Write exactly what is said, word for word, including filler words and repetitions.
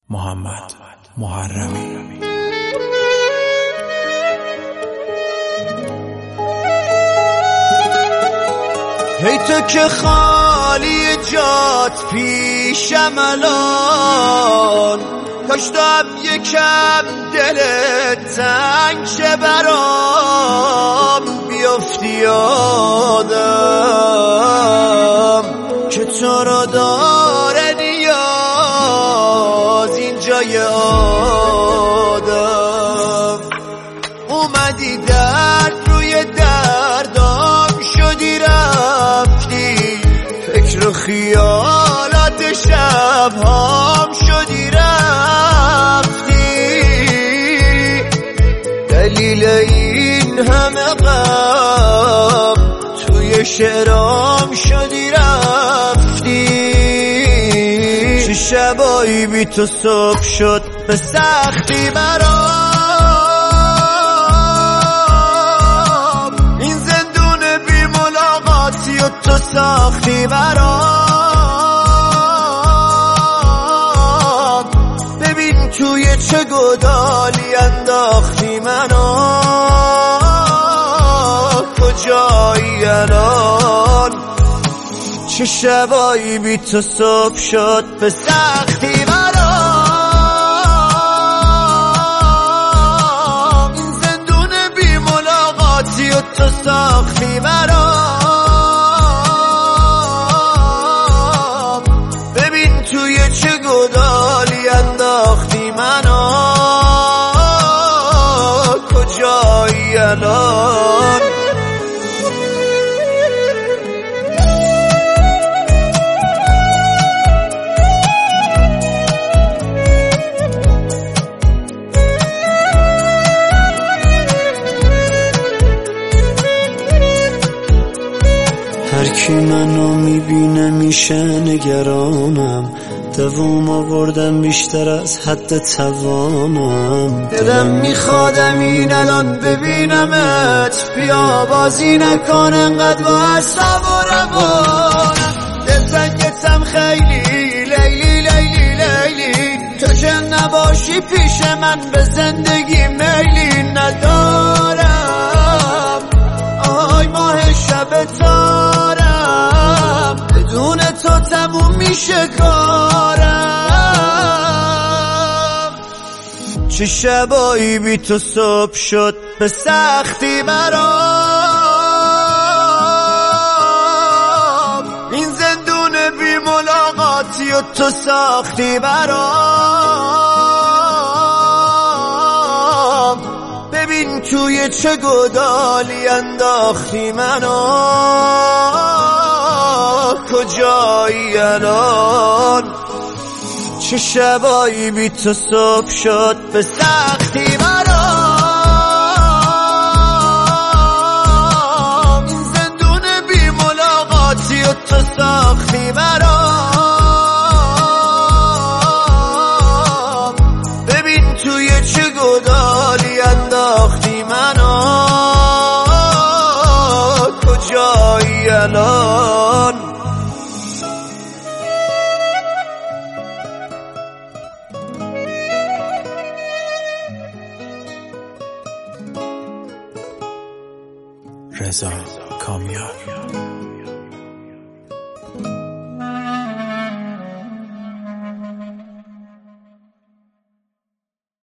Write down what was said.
محمد محرمی. هی تو که خالی جات پیشم الان، کاش دم یکم دلت تنگ شه برام، بیفتی یادم که تو را داره نیاز این جای آدم. اومدی درد روی دردام شدی رفتی، فکر و خیالات شبهام شدی رفتی، دلیل این همه غم توی شعرام شدی رفتی. چه شبایی بی تو صبح شد به سختی برام، این زندون بی ملاقاتی و تو ساختی برام. ببین توی چه گدالی انداختی منو، کجایی الان؟ چه شبایی بی تو صبح شد به سختی برام، این زندون بی ملاقاتی و تو ساختی برام. ببین توی چه گدالی انداختی منو، کجایی الان؟ هر کی منو میبینه میشه نگرانم، دوام آوردم بیشتر از حد توانم. دلم میخوادم این الان ببینمت، بیا بازی نکن انقدر با اعصاب و روانم. دلتنگتم خیلی لیلی لیلی لیلی، تو که نباشی پیش من به زندگی میلی ندارم. آی ماه شب تارم، بدون تو تموم میشه کارم. چه شبایی بی تو صبح شد به سختی برام، این زندون بی ملاقاتی و تو ساختی برام. ببین توی چه گدالی انداختی منو، کجایی الان؟ چه شبایی بی تو صبح شد به سختی برام، این زندون بی ملاقاتی و تو ساختی برام. ببین توی چه گدالی انداختی منو، کجایی الان؟ رضا کامیار.